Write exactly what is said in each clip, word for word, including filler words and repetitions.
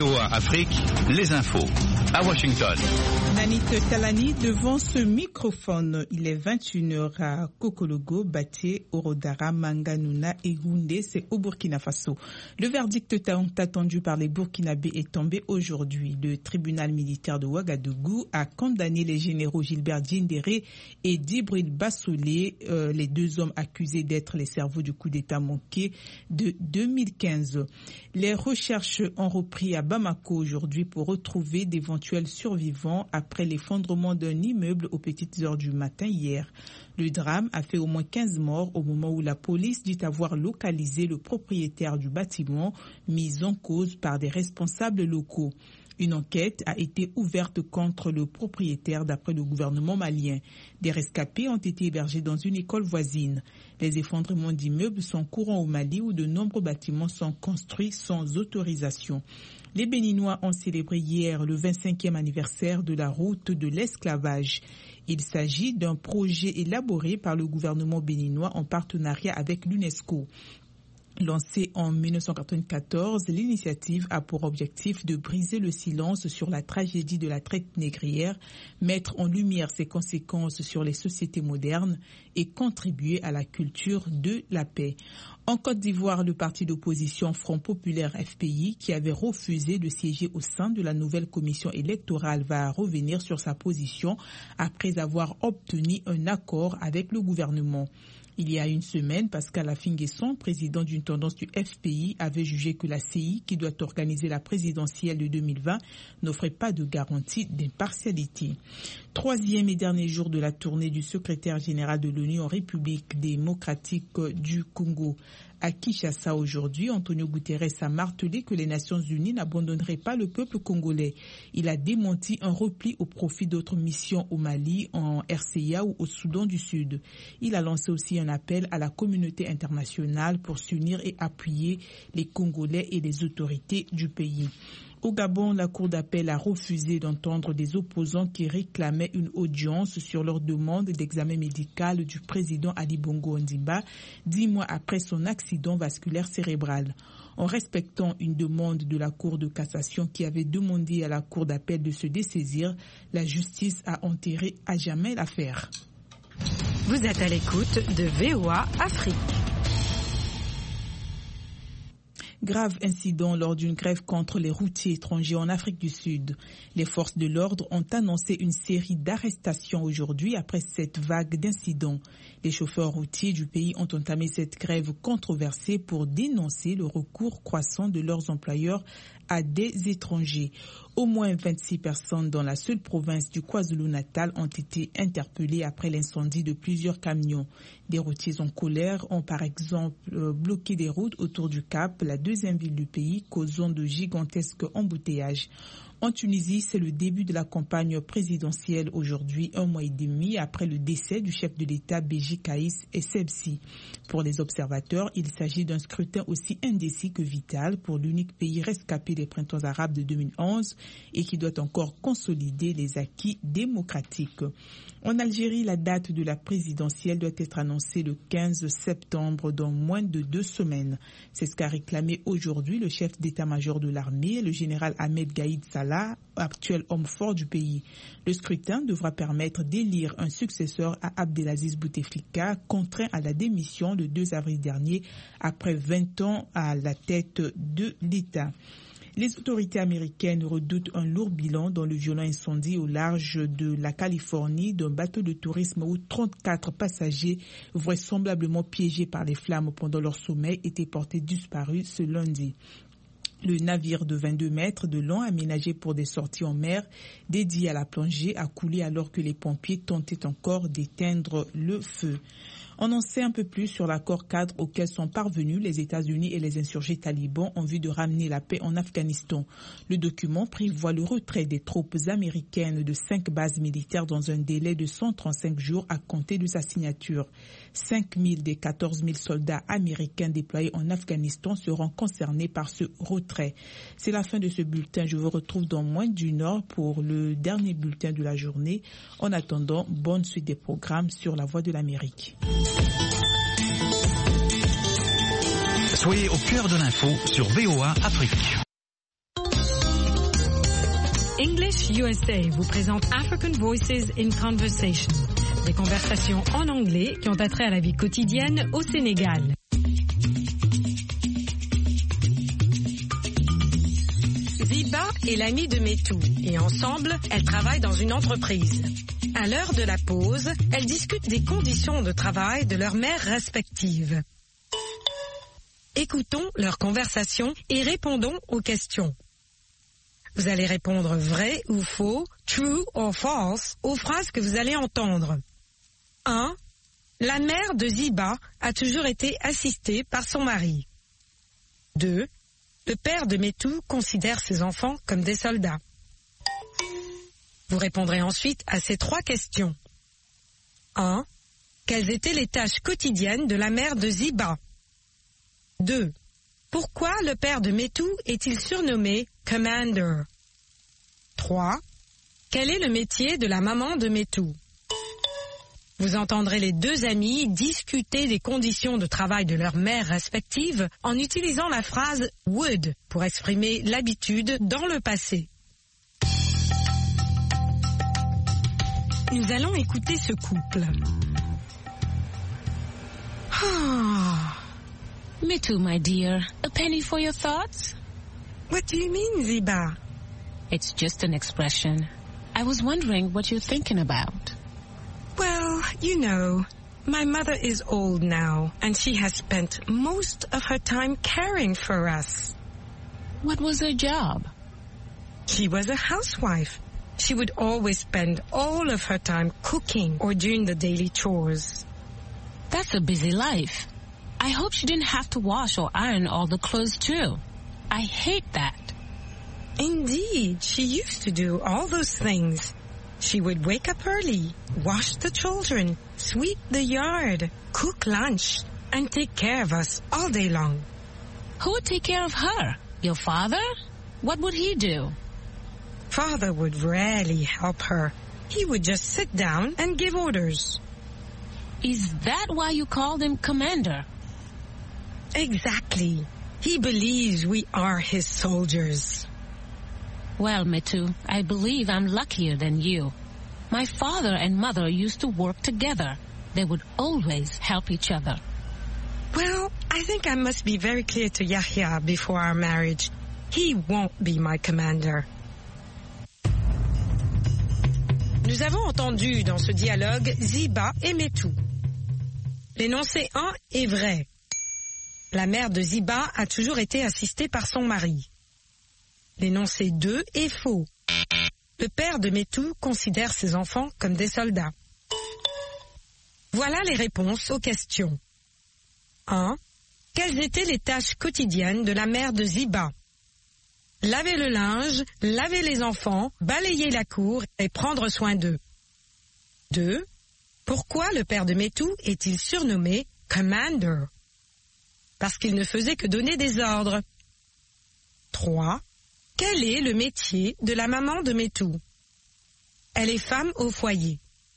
Afrique, les infos. À Washington. Nanit Talani devant ce microphone. Il est vingt et une heures à Kokologo, Baté, Orodara, Manganuna et Goundé, c'est au Burkina Faso. Le verdict tant attendu par les Burkinabés est tombé aujourd'hui. Le tribunal militaire de Ouagadougou a condamné les généraux Gilbert Diendéré et Djibril Bassolé, euh, les deux hommes accusés d'être les cerveaux du coup d'État manqué de deux mille quinze. Les recherches ont repris à Bamako aujourd'hui pour retrouver d'éventuels survivants après l'effondrement d'un immeuble aux petites heures du matin hier. Le drame a fait au moins quinze morts au moment où la police dit avoir localisé le propriétaire du bâtiment mis en cause par des responsables locaux. Une enquête a été ouverte contre le propriétaire d'après le gouvernement malien. Des rescapés ont été hébergés dans une école voisine. Les effondrements d'immeubles sont courants au Mali où de nombreux bâtiments sont construits sans autorisation. Les Béninois ont célébré hier le vingt-cinquième anniversaire de la route de l'esclavage. Il s'agit d'un projet élaboré par le gouvernement béninois en partenariat avec l'UNESCO. Lancée en mille neuf cent quatre-vingt-quatorze, l'initiative a pour objectif de briser le silence sur la tragédie de la traite négrière, mettre en lumière ses conséquences sur les sociétés modernes et contribuer à la culture de la paix. En Côte d'Ivoire, le parti d'opposition Front Populaire F P I, qui avait refusé de siéger au sein de la nouvelle commission électorale, va revenir sur sa position après avoir obtenu un accord avec le gouvernement. Il y a une semaine, Pascal Affinguesson, président d'une tendance du F P I, avait jugé que la C I, qui doit organiser la présidentielle de deux mille vingt, n'offrait pas de garantie d'impartialité. Troisième et dernier jour de la tournée du secrétaire général de l'ONU en République démocratique du Congo. À Kinshasa aujourd'hui, Antonio Guterres a martelé que les Nations Unies n'abandonneraient pas le peuple congolais. Il a démenti un repli au profit d'autres missions au Mali, en R C A ou au Soudan du Sud. Il a lancé aussi un appel à la communauté internationale pour s'unir et appuyer les Congolais et les autorités du pays. Au Gabon, la Cour d'appel a refusé d'entendre des opposants qui réclamaient une audience sur leur demande d'examen médical du président Ali Bongo Ondimba, dix mois après son accident vasculaire cérébral. En respectant une demande de la Cour de cassation qui avait demandé à la Cour d'appel de se dessaisir, la justice a enterré à jamais l'affaire. Vous êtes à l'écoute de V O A Afrique. Grave incident lors d'une grève contre les routiers étrangers en Afrique du Sud. Les forces de l'ordre ont annoncé une série d'arrestations aujourd'hui après cette vague d'incidents. Les chauffeurs routiers du pays ont entamé cette grève controversée pour dénoncer le recours croissant de leurs employeurs à des étrangers. Au moins vingt-six personnes dans la seule province du KwaZulu-Natal ont été interpellées après l'incendie de plusieurs camions. Des routiers en colère ont par exemple bloqué des routes autour du Cap, la deuxième ville du pays, causant de gigantesques embouteillages. En Tunisie, c'est le début de la campagne présidentielle aujourd'hui, un mois et demi après le décès du chef de l'État Béji Caïs Essebsi. Pour les observateurs, il s'agit d'un scrutin aussi indécis que vital pour l'unique pays rescapé des printemps arabes de deux mille onze et qui doit encore consolider les acquis démocratiques. En Algérie, la date de la présidentielle doit être annoncée le quinze septembre, dans moins de deux semaines. C'est ce qu'a réclamé aujourd'hui le chef d'état-major de l'armée, le général Ahmed Gaïd Salah, actuel homme fort du pays. Le scrutin devra permettre d'élire un successeur à Abdelaziz Bouteflika, contraint à la démission le deux avril dernier après vingt ans à la tête de l'État. Les autorités américaines redoutent un lourd bilan dans le violent incendie au large de la Californie d'un bateau de tourisme où trente-quatre passagers, vraisemblablement piégés par les flammes pendant leur sommeil, étaient portés disparus ce lundi. Le navire de vingt-deux mètres de long, aménagé pour des sorties en mer, dédié à la plongée, a coulé alors que les pompiers tentaient encore d'éteindre le feu. On en sait un peu plus sur l'accord cadre auquel sont parvenus les États-Unis et les insurgés talibans en vue de ramener la paix en Afghanistan. Le document prévoit le retrait des troupes américaines de cinq bases militaires dans un délai de cent trente-cinq jours à compter de sa signature. cinq mille des quatorze mille soldats américains déployés en Afghanistan seront concernés par ce retrait. C'est la fin de ce bulletin. Je vous retrouve dans moins d'une heure pour le dernier bulletin de la journée. En attendant, bonne suite des programmes sur la Voix de l'Amérique. Soyez au cœur de l'info sur V O A Afrique. English U S A vous présente African Voices in Conversation, des conversations en anglais qui ont attrait à la vie quotidienne au Sénégal. Ziba est l'amie de Metou et ensemble, elles travaillent dans une entreprise. À l'heure de la pause, elles discutent des conditions de travail de leurs mères respectives. Écoutons leur conversation et répondons aux questions. Vous allez répondre vrai ou faux, true or false, aux phrases que vous allez entendre. un. La mère de Ziba a toujours été assistée par son mari. deux. Le père de Metou considère ses enfants comme des soldats. Vous répondrez ensuite à ces trois questions. un. Quelles étaient les tâches quotidiennes de la mère de Ziba? deux. Pourquoi le père de Metou est-il surnommé Commander? trois. Quel est le métier de la maman de Metou? Vous entendrez les deux amies discuter des conditions de travail de leurs mères respectives en utilisant la phrase would pour exprimer l'habitude dans le passé. Nous allons écouter ce couple. Ah. Metou, my dear, a penny for your thoughts? What do you mean, Ziba? It's just an expression. I was wondering what you're thinking about. Well, you know, my mother is old now, and she has spent most of her time caring for us. What was her job? She was a housewife. She would always spend all of her time cooking or doing the daily chores. That's a busy life. I hope she didn't have to wash or iron all the clothes too. I hate that. Indeed, she used to do all those things. She would wake up early, wash the children, sweep the yard, cook lunch, and take care of us all day long. Who would take care of her? Your father? What would he do? Father would rarely help her. He would just sit down and give orders. Is that why you called him Commander? Exactly. He believes we are his soldiers. Well, Metou, I believe I'm luckier than you. My father and mother used to work together. They would always help each other. Well, I think I must be very clear to Yahya before our marriage. He won't be my commander. Nous avons entendu dans ce dialogue Ziba et Metou. L'énoncé un est vrai. La mère de Ziba a toujours été assistée par son mari. L'énoncé deux est faux. Le père de Metou considère ses enfants comme des soldats. Voilà les réponses aux questions. un. Quelles étaient les tâches quotidiennes de la mère de Ziba? Laver le linge, laver les enfants, balayer la cour et prendre soin d'eux. deux. Pourquoi le père de Metou est-il surnommé Commander? Parce qu'il ne faisait que donner des ordres. trois. Quel est le métier de la maman de Metou? Elle est femme au foyer.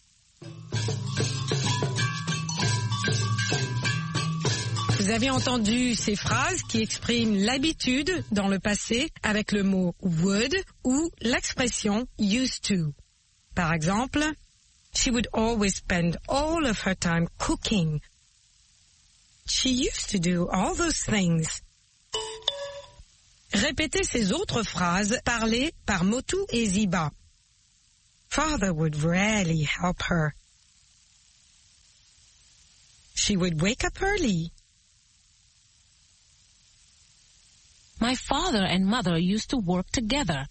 Vous avez entendu ces phrases qui expriment l'habitude dans le passé avec le mot would ou l'expression used to. Par exemple, she would always spend all of her time cooking. She used to do all those things. Répétez ces autres phrases parlées par Metou et Ziba. Father would rarely help her. She would wake up early. My father and mother used to work together.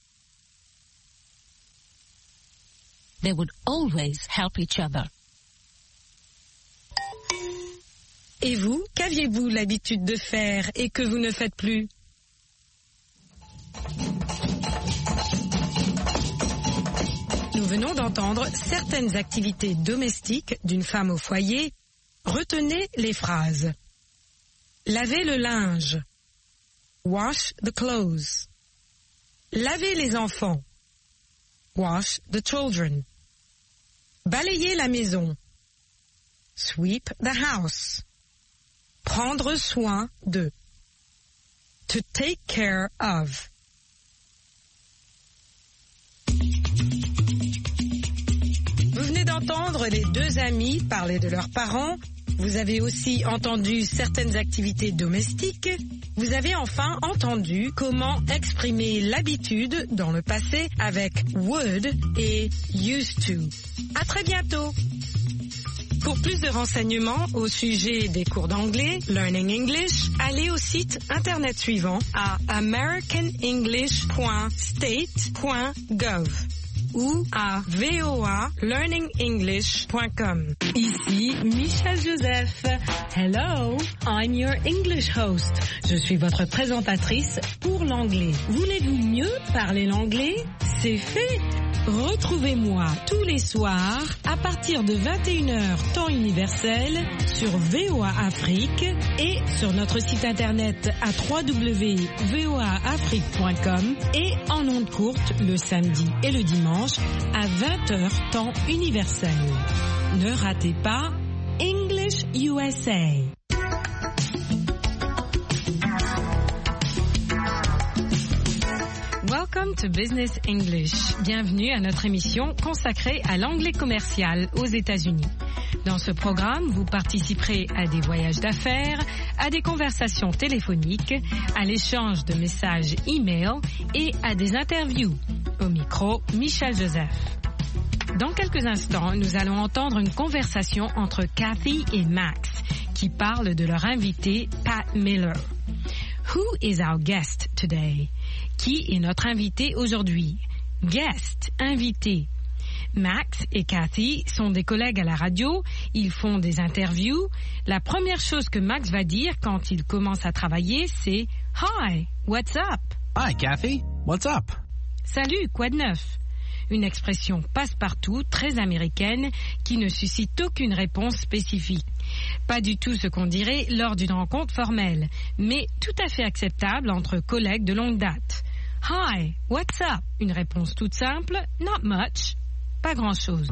They would always help each other. Et vous, qu'aviez-vous l'habitude de faire et que vous ne faites plus? Nous venons d'entendre certaines activités domestiques d'une femme au foyer. Retenez les phrases. Laver le linge. Wash the clothes. Laver les enfants. Wash the children. Balayer la maison. Sweep the house. Prendre soin de. To take care of. d'entendre les deux amis parler de leurs parents. Vous avez aussi entendu certaines activités domestiques. Vous avez enfin entendu comment exprimer l'habitude dans le passé avec would et used to. À très bientôt. Pour plus de renseignements au sujet des cours d'anglais, Learning English, allez au site internet suivant à american english point state point gov ou à voa learning english point com. Ici Michel Joseph. Hello, I'm your English host. Je suis votre présentatrice pour l'anglais. Voulez-vous mieux parler l'anglais? C'est fait. Retrouvez-moi tous les soirs à partir de vingt et une heures temps universel sur V O A Afrique et sur notre site internet à w w w point v o a afrique point com et en ondes courtes le samedi et le dimanche à vingt heures temps universel. Ne ratez pas English U S A. Welcome to Business English. Bienvenue à notre émission consacrée à l'anglais commercial aux États-Unis. Dans ce programme, vous participerez à des voyages d'affaires, à des conversations téléphoniques, à l'échange de messages e-mail et à des interviews. Au micro, Michel Joseph. Dans quelques instants, nous allons entendre une conversation entre Kathy et Max qui parlent de leur invité Pat Miller. Who is our guest today? Qui est notre invité aujourd'hui? Guest, invité. Max et Kathy sont des collègues à la radio, ils font des interviews. La première chose que Max va dire quand il commence à travailler, c'est « Hi, what's up? » Hi, Kathy. What's up? Salut, quoi de neuf? Une expression passe-partout, très américaine, qui ne suscite aucune réponse spécifique. Pas du tout ce qu'on dirait lors d'une rencontre formelle, mais tout à fait acceptable entre collègues de longue date. Hi, what's up? Une réponse toute simple, not much, pas grand-chose.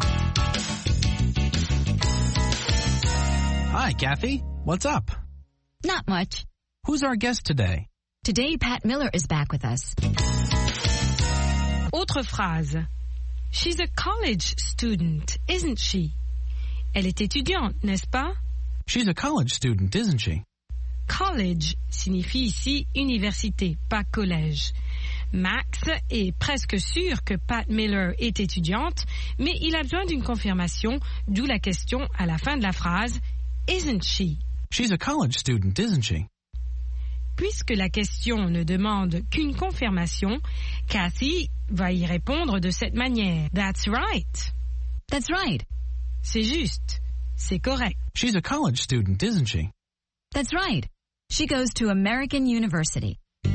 Hi, Kathy. What's up? Not much. Who's our guest today? Today, Pat Miller is back with us. Autre phrase. She's a college student, isn't she? Elle est étudiante, n'est-ce pas? She's a college student, isn't she? College signifie ici université, pas collège. Max est presque sûr que Pat Miller est étudiante, mais il a besoin d'une confirmation, d'où la question à la fin de la phrase « Isn't she ?» She's a college student, isn't she? Puisque la question ne demande qu'une confirmation, Kathy va y répondre de cette manière. That's right. That's right. C'est juste. C'est correct. She's a college student, isn't she? That's right. She goes to American University.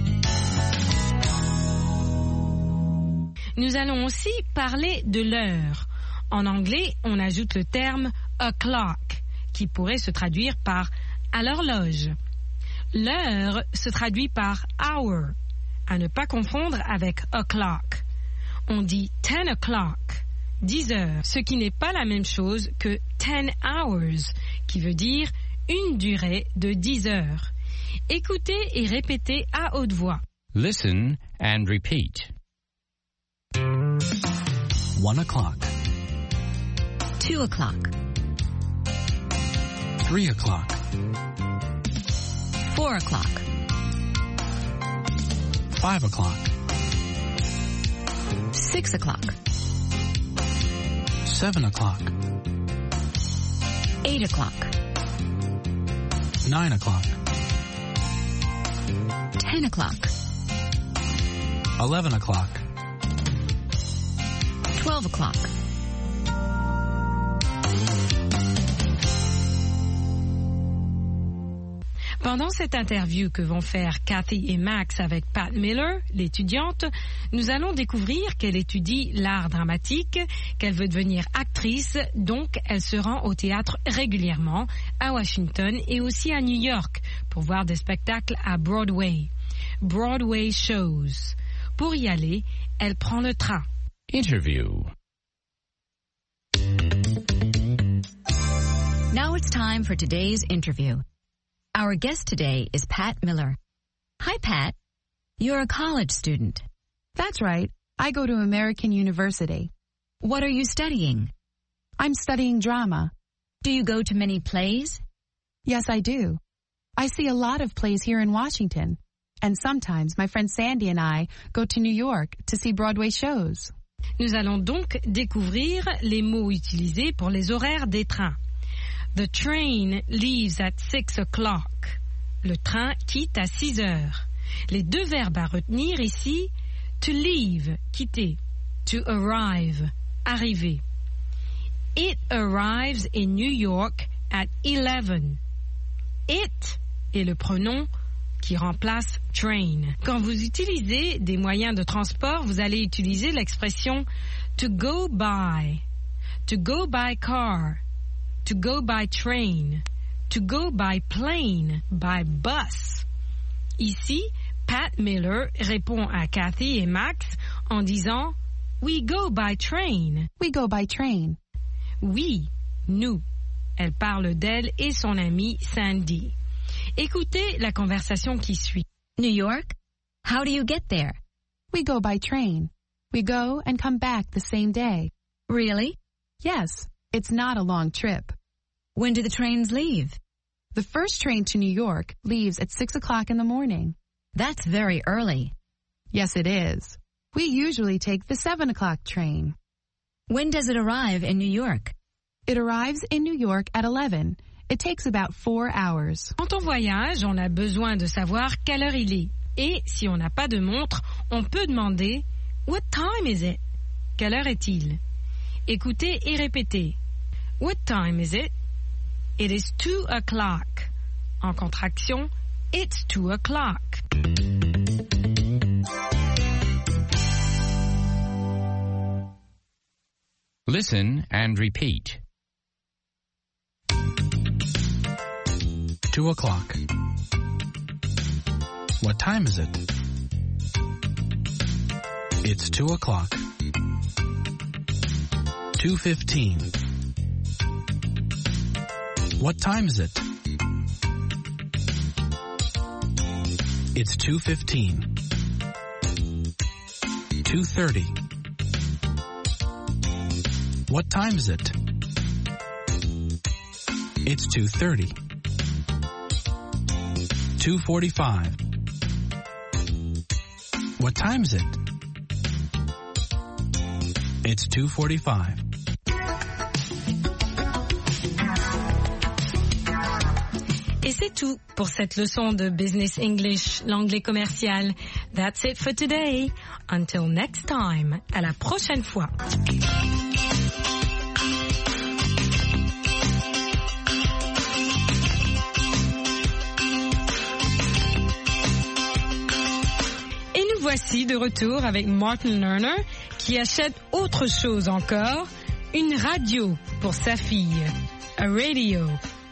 Nous allons aussi parler de l'heure. En anglais, on ajoute le terme o'clock, qui pourrait se traduire par à l'horloge. L'heure se traduit par hour, à ne pas confondre avec o'clock. On dit ten o'clock, dix heures, ce qui n'est pas la même chose que ten hours, qui veut dire une durée de dix heures. Écoutez et répétez à haute voix. Listen and repeat. One o'clock. Two o'clock. Three o'clock. Four o'clock. Five o'clock. Six o'clock. Seven o'clock. Eight o'clock. Nine o'clock. Ten o'clock. Eleven o'clock. Twelve o'clock. Pendant cette interview que vont faire Kathy et Max avec Pat Miller, l'étudiante, nous allons découvrir qu'elle étudie l'art dramatique, qu'elle veut devenir actrice, donc elle se rend au théâtre régulièrement, à Washington et aussi à New York, pour voir des spectacles à Broadway. Broadway shows. Pour y aller, elle prend le train. Interview. Now it's time for today's interview. Our guest today is Pat Miller. Hi, Pat. You're a college student. That's right. I go to American University. What are you studying? I'm studying drama. Do you go to many plays? Yes, I do. I see a lot of plays here in Washington. And sometimes my friend Sandy and I go to New York to see Broadway shows. Nous allons donc découvrir les mots utilisés pour les horaires des trains. The train leaves at six o'clock. Le train quitte à six heures. Les deux verbes à retenir ici, to leave, quitter, to arrive, arriver. It arrives in New York at eleven. It est le pronom qui remplace train. Quand vous utilisez des moyens de transport, vous allez utiliser l'expression to go by, to go by car, to go by train, to go by plane, by bus. Ici, Pat Miller répond à Kathy et Max en disant We go by train. We go by train. Oui, nous. Elle parle d'elle et son amie Sandy. Écoutez la conversation qui suit. New York? How do you get there? We go by train. We go and come back the same day. Really? Yes, it's not a long trip. When do the trains leave? The first train to New York leaves at six o'clock in the morning. That's very early. Yes, it is. We usually take the seven o'clock train. When does it arrive in New York? It arrives in New York at eleven. It takes about four hours. Quand on voyage, on a besoin de savoir quelle heure il est. Et si on n'a pas de montre, on peut demander What time is it? Quelle heure est-il? Écoutez et répétez. What time is it? It is two o'clock. En contraction, it's two o'clock. Listen and repeat. Two o'clock. What time is it? It's two o'clock. Two fifteen. What time is it? It's two fifteen. Two thirty. What time is it? It's two thirty. Two forty-five. What time is it? It's two forty-five. Et c'est tout pour cette leçon de Business English, l'anglais commercial. That's it for today. Until next time. À la prochaine fois. Et nous voici de retour avec Martin Lerner qui achète autre chose encore, une radio pour sa fille. A radio.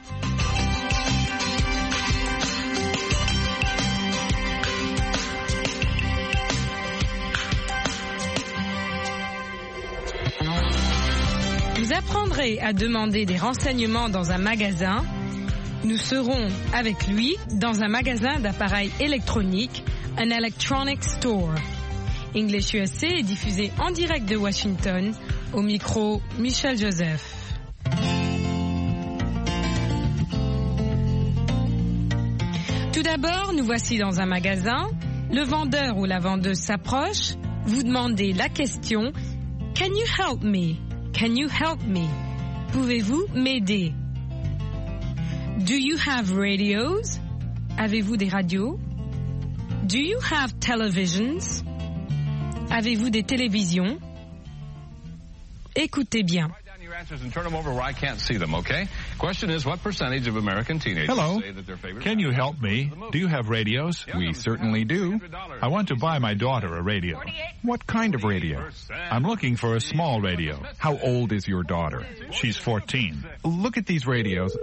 Vous apprendrez à demander des renseignements dans un magasin. Nous serons avec lui dans un magasin d'appareils électroniques, un electronic store. English U S A est diffusé en direct de Washington, au micro Michel Joseph. Tout d'abord, nous voici dans un magasin. Le vendeur ou la vendeuse s'approche. Vous demandez la question « Can you help me? Can you help me? Pouvez-vous m'aider? Do you have radios? Avez-vous des radios? Do you have televisions? Avez-vous des télévisions? Écoutez bien. And turn them over where I can't see them, okay? Question is, what percentage of American teenagers Hello. say that their favorite... Can you help me? Do you have radios? Yeah, We certainly do. I want to buy my daughter a radio. What kind of radio? I'm looking for a small radio. How old is your daughter? She's fourteen. Look at these radios.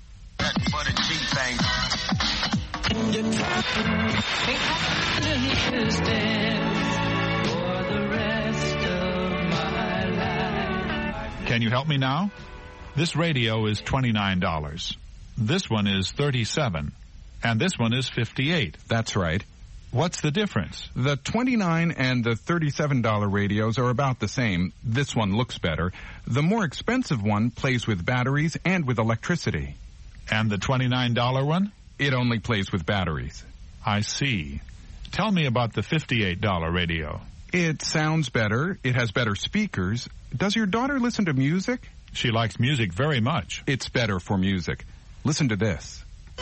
Can you help me now? This radio is twenty-nine dollars. This one is thirty-seven dollars. And this one is fifty-eight dollars. That's right. What's the difference? The twenty-nine dollars and the thirty-seven dollars radios are about the same. This one looks better. The more expensive one plays with batteries and with electricity. And the twenty-nine dollars one? It only plays with batteries. I see. Tell me about the fifty-eight dollars radio. It sounds better. It has better speakers. Does your daughter listen to music? She likes music very much. It's better for music. Listen to this.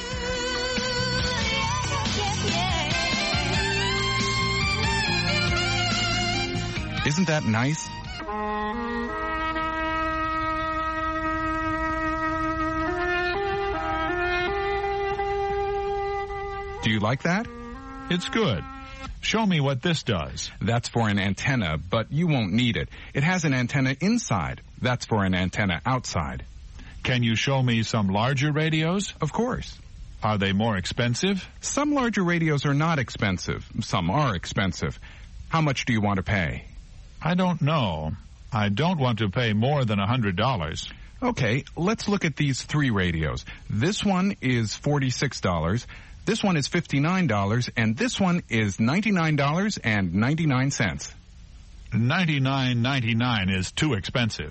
Isn't that nice? Do you like that? It's good. Show me what this does. That's for an antenna, but you won't need it. It has an antenna inside. That's for an antenna outside. Can you show me some larger radios? Of course. Are they more expensive? Some larger radios are not expensive. Some are expensive. How much do you want to pay? I don't know. I don't want to pay more than one hundred dollars. Okay, let's look at these three radios. This one is forty-six dollars. This one is fifty-nine dollars, and this one is ninety-nine dollars and ninety-nine cents. ninety-nine ninety-nine is too expensive.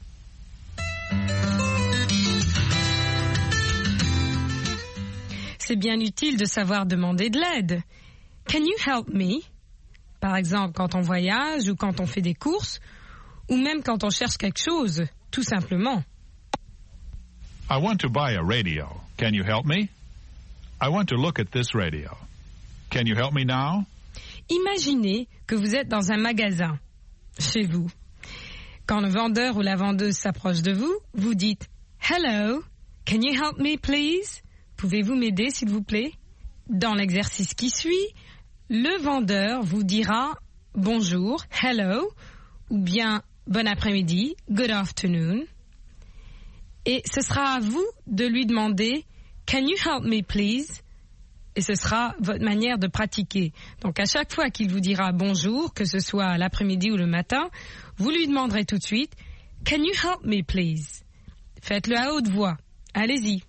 C'est bien utile de savoir demander de l'aide. Can you help me? Par exemple, quand on voyage ou quand on fait des courses, ou même quand on cherche quelque chose, tout simplement. I want to buy a radio. Can you help me? I want to look at this radio. Can you help me now? Imaginez que vous êtes dans un magasin, chez vous. Quand le vendeur ou la vendeuse s'approche de vous, vous dites « Hello, can you help me please? Pouvez-vous m'aider s'il vous plaît ?» Dans l'exercice qui suit, le vendeur vous dira « Bonjour, hello » ou bien « Bon après-midi, good afternoon ». Et ce sera à vous de lui demander « Can you help me please ?» Et ce sera votre manière de pratiquer. Donc à chaque fois qu'il vous dira bonjour, que ce soit l'après-midi ou le matin, vous lui demanderez tout de suite « Can you help me please ?» Faites-le à haute voix. Allez-y.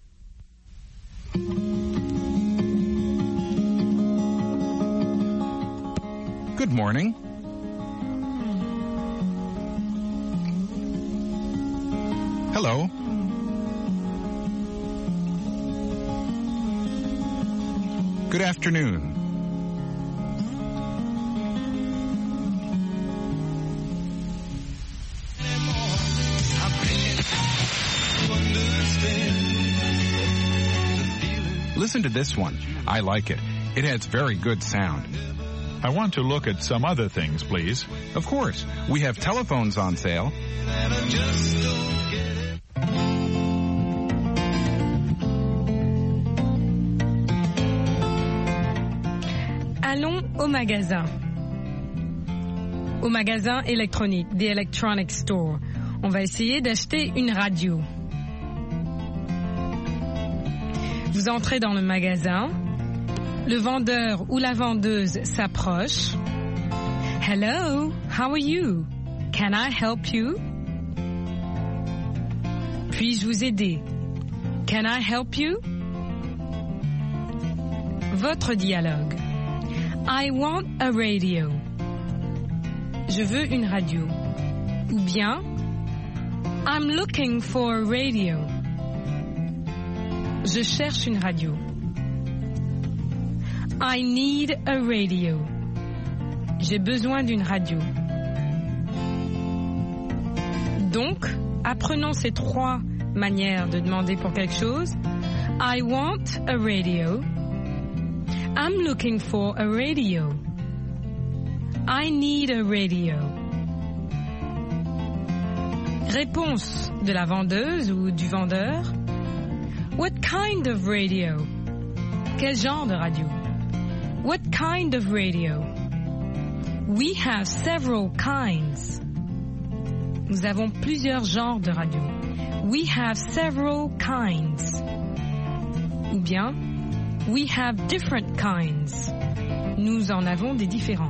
Good morning. Hello. Good afternoon. Listen to this one. I like it. It has very good sound. I want to look at some other things, please. Of course. We have telephones on sale. Allons au magasin. Au magasin électronique, the electronic store. On va essayer d'acheter une radio. Vous entrez dans le magasin. Le vendeur ou la vendeuse s'approche. Hello, how are you? Can I help you? Puis-je vous aider? Can I help you? Votre dialogue. I want a radio. Je veux une radio. Ou bien, I'm looking for a radio. Je cherche une radio. I need a radio. J'ai besoin d'une radio. Donc, apprenons ces trois manières de demander pour quelque chose. I want a radio. I'm looking for a radio. I need a radio. Réponse de la vendeuse ou du vendeur. What kind of radio? Quel genre de radio? What kind of radio? We have several kinds. Nous avons plusieurs genres de radio. We have several kinds. Ou bien, we have different kinds. Nous en avons des différents.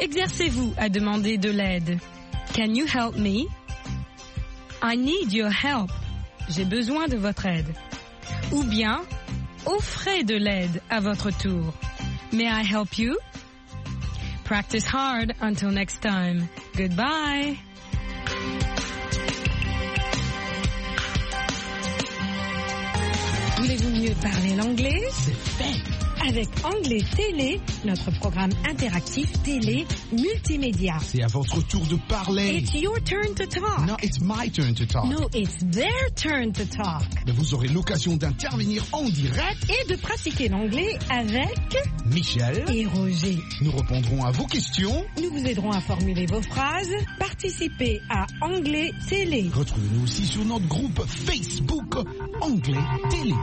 Exercez-vous à demander de l'aide. Can you help me? I need your help. J'ai besoin de votre aide. Ou bien, offrez de l'aide à votre tour. May I help you? Practice hard until next time. Goodbye. Voulez-vous mieux parler l'anglais? C'est fait. Avec Anglais Télé, notre programme interactif télé multimédia. C'est à votre tour de parler. It's your turn to talk. No, it's my turn to talk. No, it's their turn to talk. Mais vous aurez l'occasion d'intervenir en direct et de pratiquer l'anglais avec Michel et Roger. Nous répondrons à vos questions. Nous vous aiderons à formuler vos phrases. Participez à Anglais Télé. Retrouvez-nous aussi sur notre groupe Facebook Anglais Télé.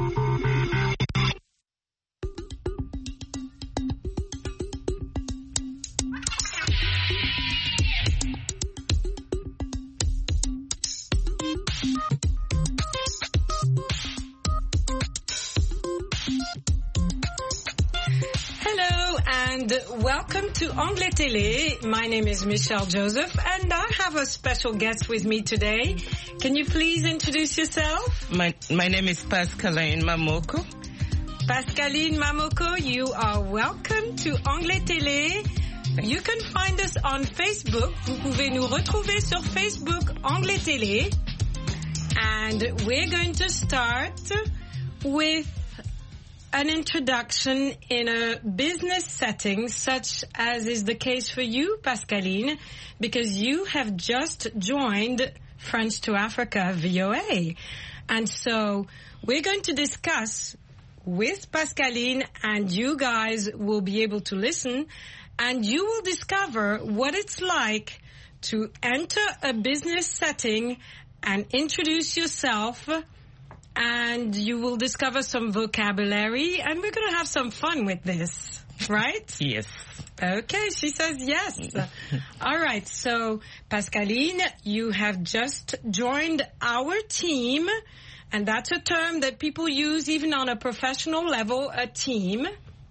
And welcome to Anglais Télé. My name is Michelle Joseph and I have a special guest with me today. Can you please introduce yourself? My my name is Pascaline Mamoko. Pascaline Mamoko, you are welcome to Anglais Télé. You can find us on Facebook. Vous pouvez nous retrouver sur Facebook Anglais Télé. And we're going to start with an introduction in a business setting, such as is the case for you, Pascaline, because you have just joined French to Africa V O A. And so we're going to discuss with Pascaline, and you guys will be able to listen, and you will discover what it's like to enter a business setting and introduce yourself. And you will discover some vocabulary, and we're going to have some fun with this, right? Yes. Okay, she says yes. All right, so Pascaline, you have just joined our team, and that's a term that people use even on a professional level, a team.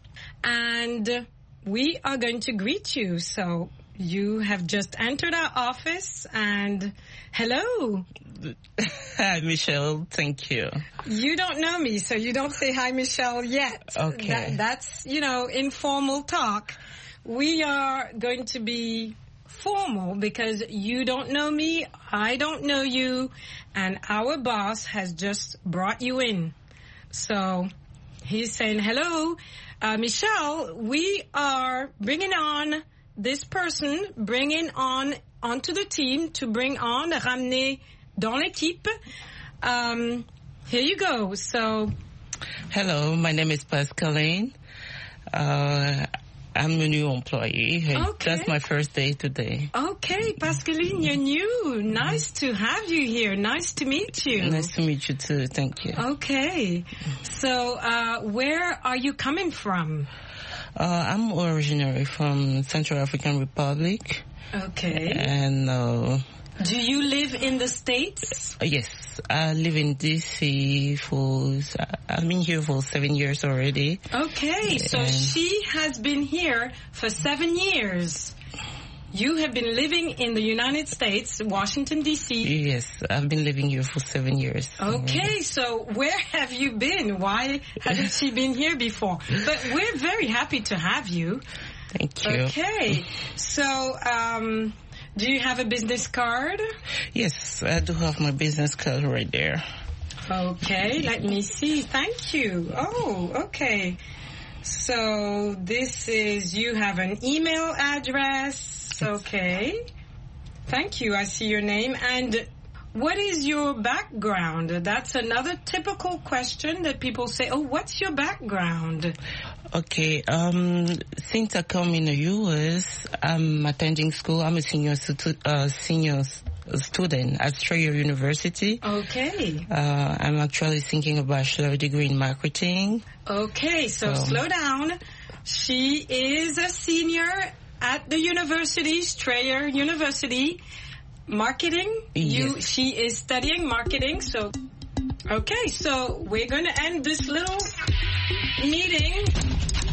And we are going to greet you. So you have just entered our office, and hello. Hi, Michelle. Thank you. You don't know me, so you don't say hi, Michelle, yet. Okay. That, that's, you know, informal talk. We are going to be formal because you don't know me, I don't know you, and our boss has just brought you in. So he's saying, hello, uh, Michelle, we are bringing on this person, bringing on onto the team to bring on, ramener dans l'équipe. Um, here you go. So, hello, my name is Pascaline. Uh, I'm a new employee. Okay. That's my first day today. Okay, Pascaline, you're new. Nice to have you here. Nice to meet you. Nice to meet you too. Thank you. Okay. So, uh, where are you coming from? Uh, I'm originally from Central African Republic. Okay. And, uh, do you live in the States? Uh, yes, I live in D C for, I've been here for seven years already. Okay, so and she has been here for seven years. You have been living in the United States, Washington, D C. Yes, I've been living here for seven years. Okay, already. So where have you been? Why hasn't she been here before? But we're very happy to have you. Thank you. Okay, so, um... do you have a business card? Yes, I do have my business card right there. Okay, let me see. Thank you. Oh, okay. So this is, you have an email address. Okay. Thank you. I see your name. And what is your background? That's another typical question that people say, oh, what's your background? Okay, um, since I come in the U S, I'm attending school. I'm a senior stu- uh, senior student at Strayer University. Okay. Uh, I'm actually thinking a bachelor degree in marketing. Okay, so um, slow down. She is a senior at the university, Strayer University, marketing. Yes. You, she is studying marketing, so... Okay, so we're going to end this little meeting